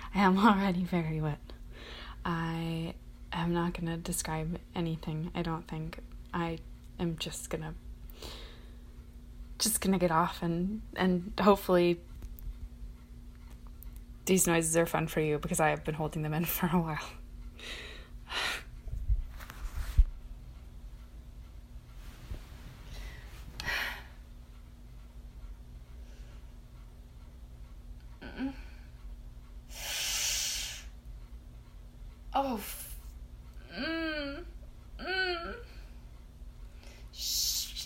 I am already very wet. I am not going to describe anything, I don't think. I am just gonna get off and hopefully these noises are fun for you, because I have been holding them in for a while. Oh, shh.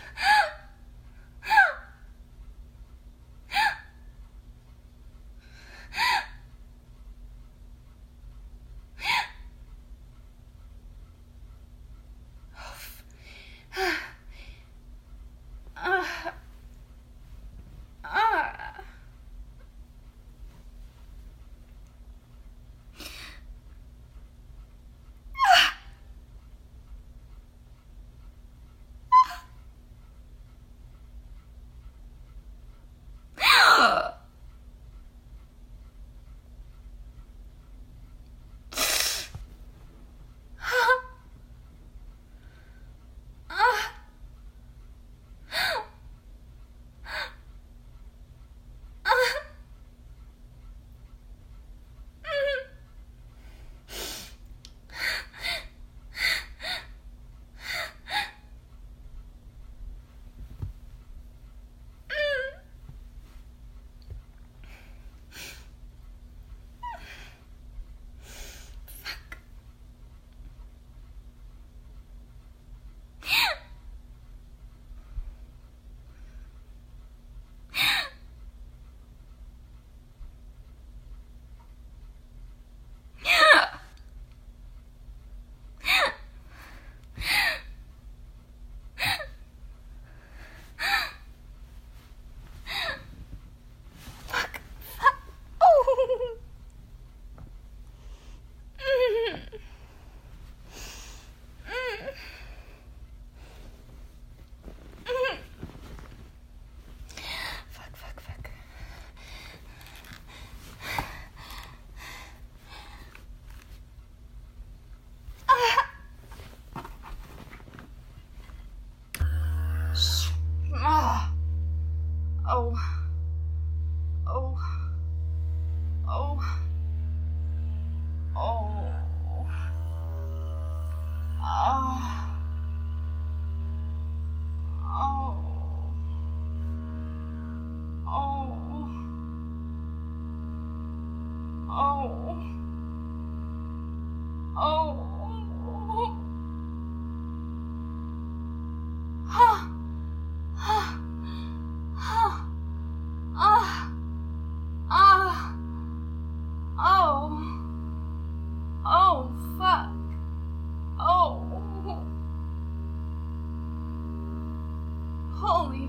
Holy.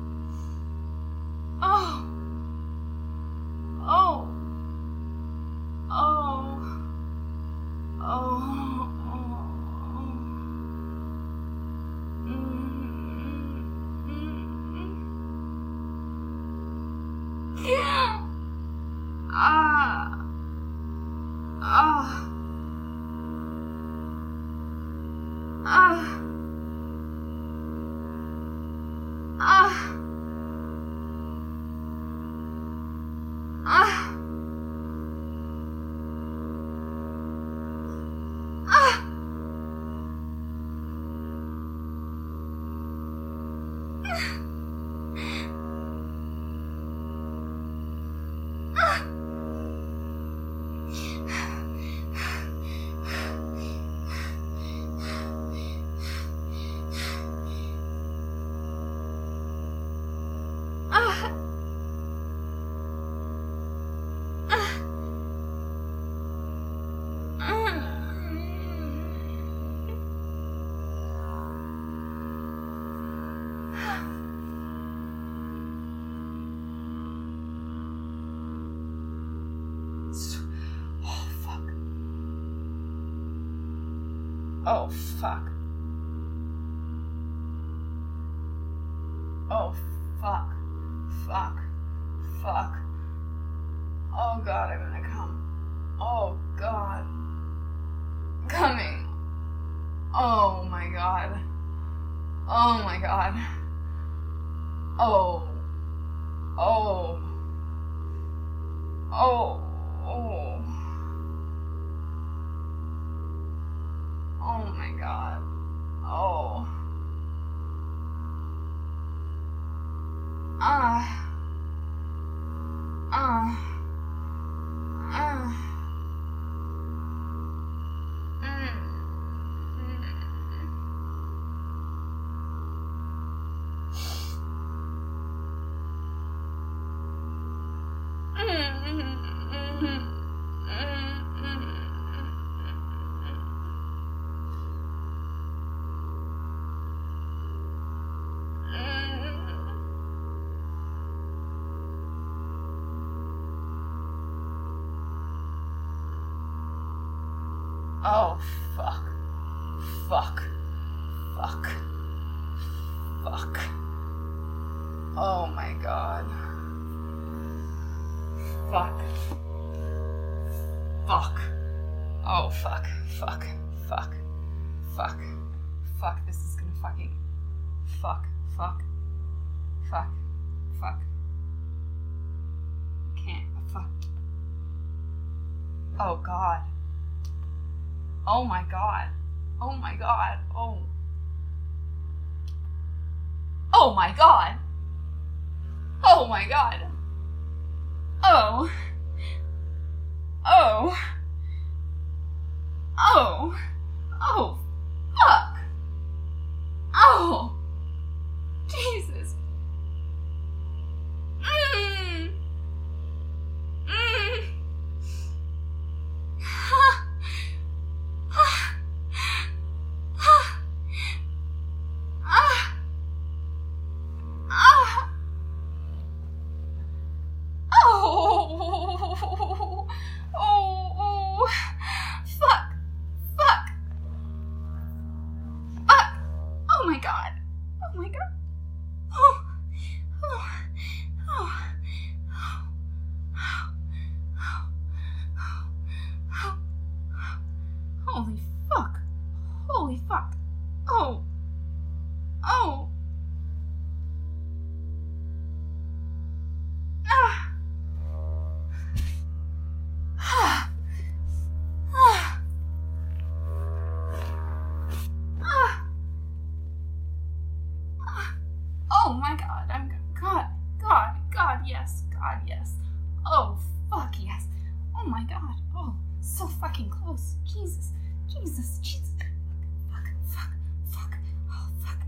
Oh. Oh. Oh. Oh. Yeah. Ah. Ah. Ah. Ah. Ah. Ah. Oh, fuck. Oh, fuck. Fuck. Fuck. Oh, God, I'm gonna come. Oh God. Coming. Oh my God. Oh my God. Oh. Oh. Oh. Oh. Oh my God. Oh. Oh, fuck. Fuck. Fuck. Fuck. Oh my God. Fuck. Fuck. Oh, fuck. Fuck. Fuck. Fuck. Fuck. This is gonna fucking. Fuck. Fuck. Fuck. Fuck. Can't. Fuck. Oh, God. Oh my God. Oh my God. Oh. Oh my God. Oh my God. Oh. Oh. Oh. Oh. Fuck. Oh. Jesus. Holy fuck. Holy fuck. Oh. Oh. Ah. Ah. Ah. Ah. Oh my God. God, yes. God, yes. Oh, fuck, yes. Oh my God. Oh, so fucking close. Jesus. Fuck. Oh, fuck.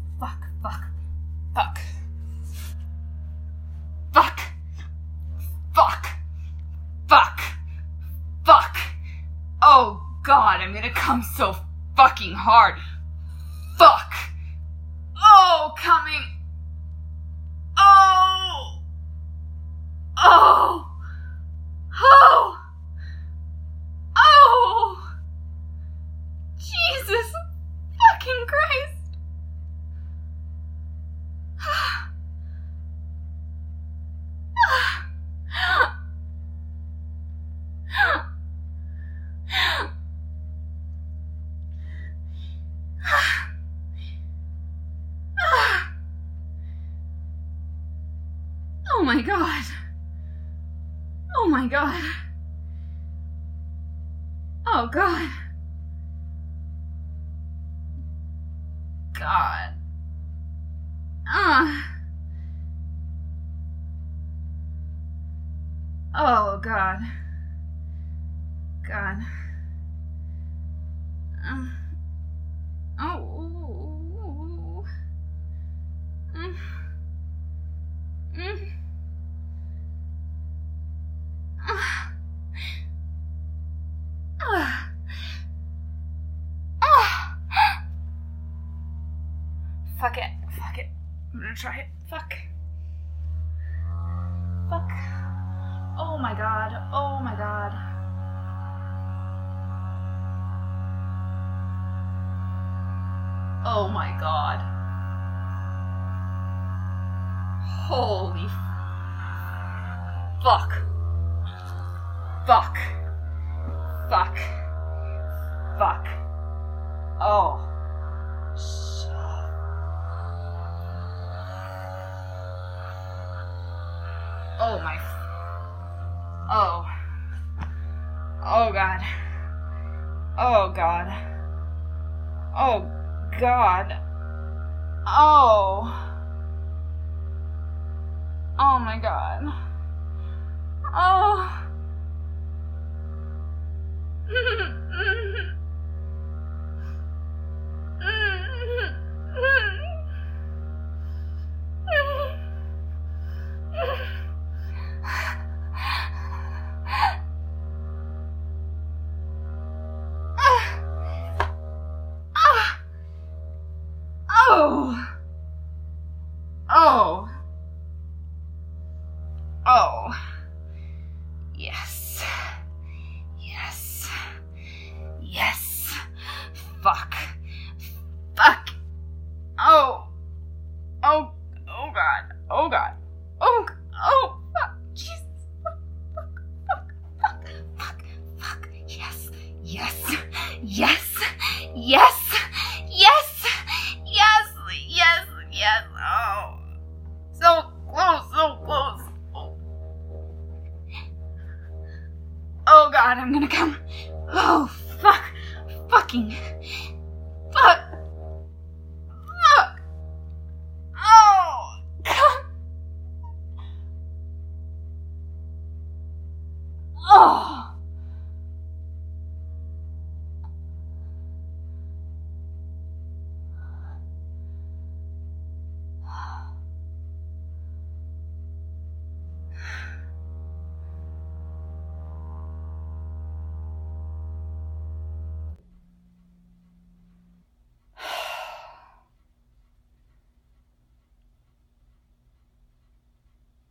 Fuck. Oh, God, I'm gonna come so fucking hard. Fuck. Oh, coming. Oh. Oh. Oh. Oh. Jesus fucking Christ. Oh my God. Oh my God. Oh God. God. Oh God. God. Oh. Fuck it. I'm gonna try it. Fuck. Oh my God. Oh my God. Oh my God. Holy fuck. Fuck. Fuck. Oh. Shit. Oh my. Oh. Oh God. Oh God. Oh God. Oh. Oh my God. Oh. Oh. Oh. Oh. Yes. Yes. Yes. Fuck. Fuck. Oh. Oh. Oh God. Oh God. Oh. Oh. Fuck. Jesus. Fuck. Fuck. Fuck. Fuck. Fuck. Yes. Yes. Yes. Yes. Yes. Yes. Yes. Yes. Oh. So close. So close. Oh God, I'm gonna come. Oh, fuck. Fucking. Fuck. Fuck. Oh. God. Oh.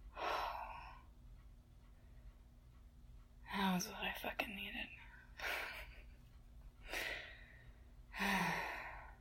That was what I fucking needed.